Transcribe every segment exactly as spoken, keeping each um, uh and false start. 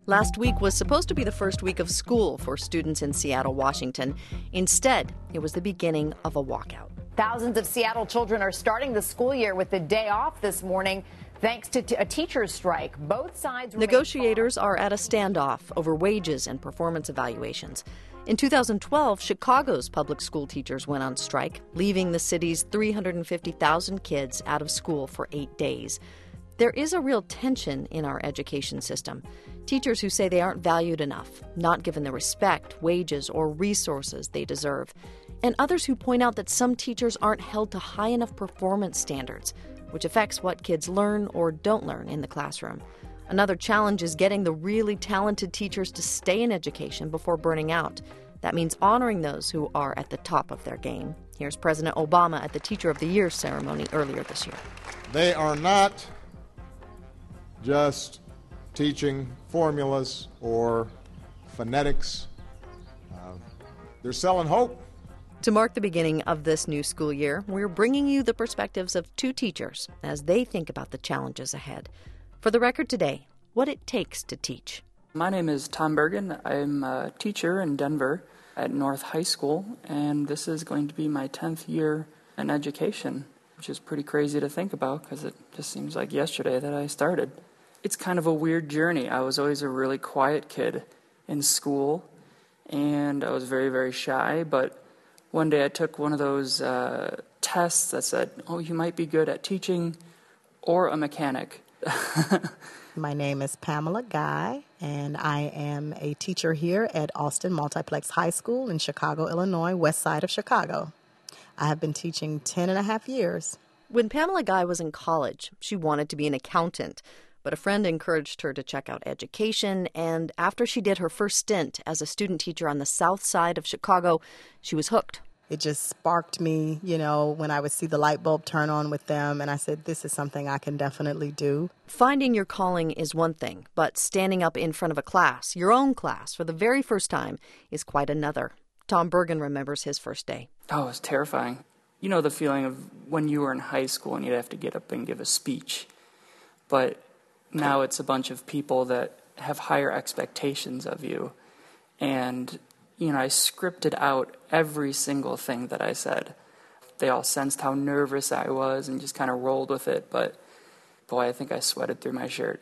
Last week was supposed to be the first week of school for students in Seattle, Washington. Instead, it was the beginning of a walkout. Thousands of Seattle children are starting the school year with the day off this morning, thanks to t- a teacher's strike. Both sides Negotiators are at a standoff over wages and performance evaluations. In two thousand twelve, Chicago's public school teachers went on strike, leaving the city's three hundred fifty thousand kids out of school for eight days. There is a real tension in our education system. Teachers who say they aren't valued enough, not given the respect, wages, or resources they deserve. And others who point out that some teachers aren't held to high enough performance standards, which affects what kids learn or don't learn in the classroom. Another challenge is getting the really talented teachers to stay in education before burning out. That means honoring those who are at the top of their game. Here's President Obama at the Teacher of the Year ceremony earlier this year. They are not just teaching formulas or phonetics. Uh, they're selling hope. To mark the beginning of this new school year, we're bringing you the perspectives of two teachers as they think about the challenges ahead. For the record today, what it takes to teach. My name is Tom Bergen. I'm a teacher in Denver at North High School, and this is going to be my tenth year in education, which is pretty crazy to think about because it just seems like yesterday that I started. It's kind of a weird journey. I was always a really quiet kid in school, and I was very, very shy, but one day I took one of those uh, tests that said, oh, you might be good at teaching or a mechanic. My name is Pamela Guy, and I am a teacher here at Austin Multiplex High School in Chicago, Illinois, west side of Chicago. I have been teaching ten and a half years. When Pamela Guy was in college, she wanted to be an accountant, but a friend encouraged her to check out education, and after she did her first stint as a student teacher on the south side of Chicago, she was hooked. It just sparked me, you know, when I would see the light bulb turn on with them, and I said, this is something I can definitely do. Finding your calling is one thing, but standing up in front of a class, your own class, for the very first time is quite another. Tom Bergen remembers his first day. Oh, it was terrifying. You know the feeling of when you were in high school and you'd have to get up and give a speech, but now it's a bunch of people that have higher expectations of you, and you know, I scripted out every single thing that I said. They all sensed how nervous I was and just kind of rolled with it, but boy, I think I sweated through my shirt.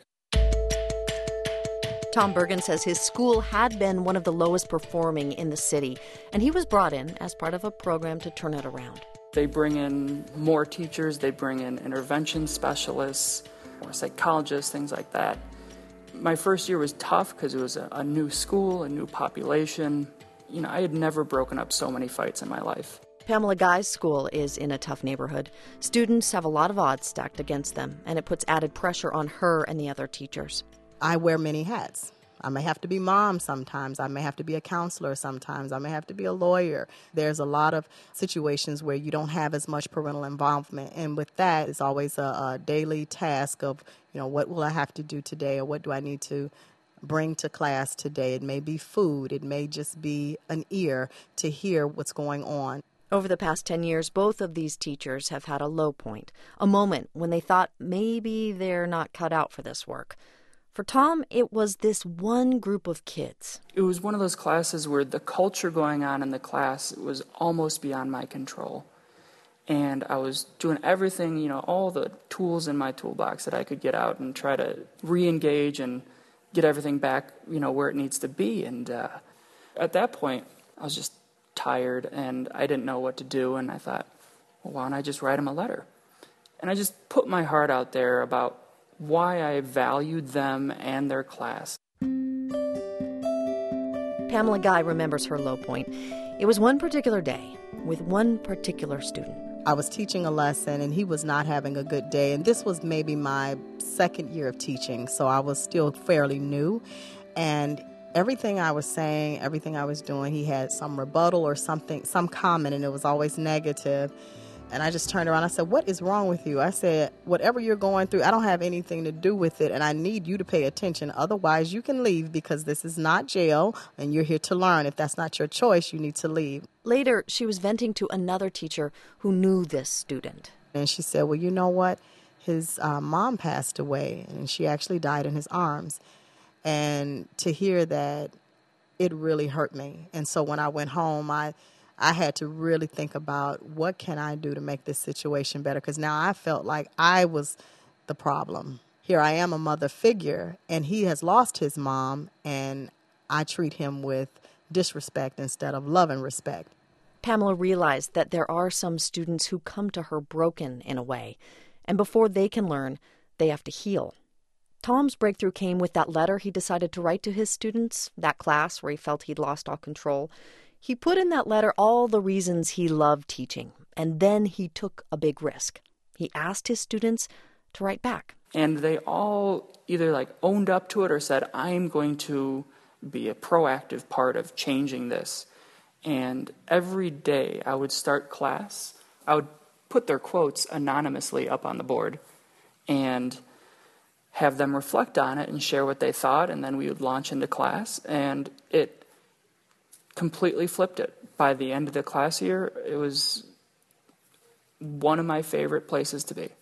Tom Bergen says his school had been one of the lowest performing in the city, and he was brought in as part of a program to turn it around. They bring in more teachers, they bring in intervention specialists, or psychologists, things like that. My first year was tough because it was a, a new school, a new population. You know, I had never broken up so many fights in my life. Pamela Guy's school is in a tough neighborhood. Students have a lot of odds stacked against them, and it puts added pressure on her and the other teachers. I wear many hats. I may have to be mom sometimes. I may have to be a counselor sometimes. I may have to be a lawyer. There's a lot of situations where you don't have as much parental involvement. And with that, it's always a, a daily task of, you know, what will I have to do today, or what do I need to bring to class today? It may be food. It may just be an ear to hear what's going on. Over the past ten years, both of these teachers have had a low point, a moment when they thought maybe they're not cut out for this work. For Tom, it was this one group of kids. It was one of those classes where the culture going on in the class was almost beyond my control. And I was doing everything, you know, all the tools in my toolbox that I could get out and try to re-engage and get everything back, you know, where it needs to be. And uh, at that point, I was just tired and I didn't know what to do. And I thought, well, why don't I just write them a letter? And I just put my heart out there about why I valued them and their class. Pamela Guy remembers her low point. It was one particular day with one particular student. I was teaching a lesson, and he was not having a good day. And this was maybe my second year of teaching, so I was still fairly new. And everything I was saying, everything I was doing, he had some rebuttal or something, some comment, and it was always negative. And I just turned around. I said, what is wrong with you? I said, whatever you're going through, I don't have anything to do with it, and I need you to pay attention. Otherwise, you can leave, because this is not jail, and you're here to learn. If that's not your choice, you need to leave. Later, she was venting to another teacher who knew this student. And she said, well, you know what? His uh, mom passed away, and she actually died in his arms. And to hear that, it really hurt me. And so when I went home, I I had to really think about what can I do to make this situation better, because now I felt like I was the problem. Here I am, a mother figure, and he has lost his mom, and I treat him with disrespect instead of love and respect. Pamela realized that there are some students who come to her broken in a way, and before they can learn, they have to heal. Tom's breakthrough came with that letter he decided to write to his students, that class where he felt he'd lost all control. He put in that letter all the reasons he loved teaching, and then he took a big risk. He asked his students to write back. And they all either like owned up to it or said, I'm going to be a proactive part of changing this. And every day I would start class, I would put their quotes anonymously up on the board and have them reflect on it and share what they thought, and then we would launch into class, and it completely flipped it. By the end of the class year, it was one of my favorite places to be.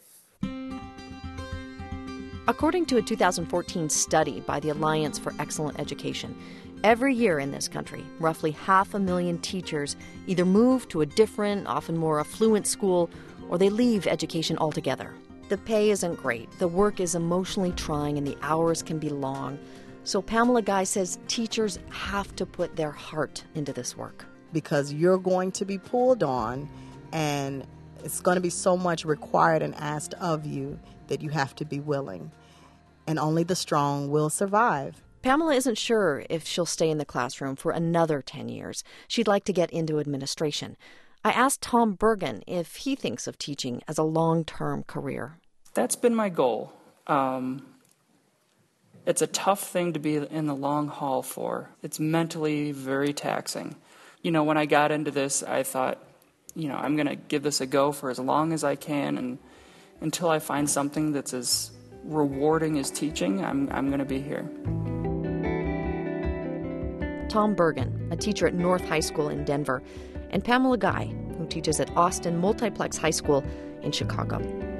According to a two thousand fourteen study by the Alliance for Excellent Education, every year in this country, roughly half a million teachers either move to a different, often more affluent school, or they leave education altogether. The pay isn't great, the work is emotionally trying, and the hours can be long. So Pamela Guy says teachers have to put their heart into this work. Because you're going to be pulled on, and it's going to be so much required and asked of you that you have to be willing. And only the strong will survive. Pamela isn't sure if she'll stay in the classroom for another ten years. She'd like to get into administration. I asked Tom Bergen if he thinks of teaching as a long-term career. That's been my goal. Um, it's a tough thing to be in the long haul for. It's mentally very taxing. You know, when I got into this, I thought, you know, I'm going to give this a go for as long as I can, and until I find something that's as rewarding as teaching, I'm I'm going to be here. Tom Bergen, a teacher at North High School in Denver, and Pamela Guy, who teaches at Austin Multiplex High School in Chicago.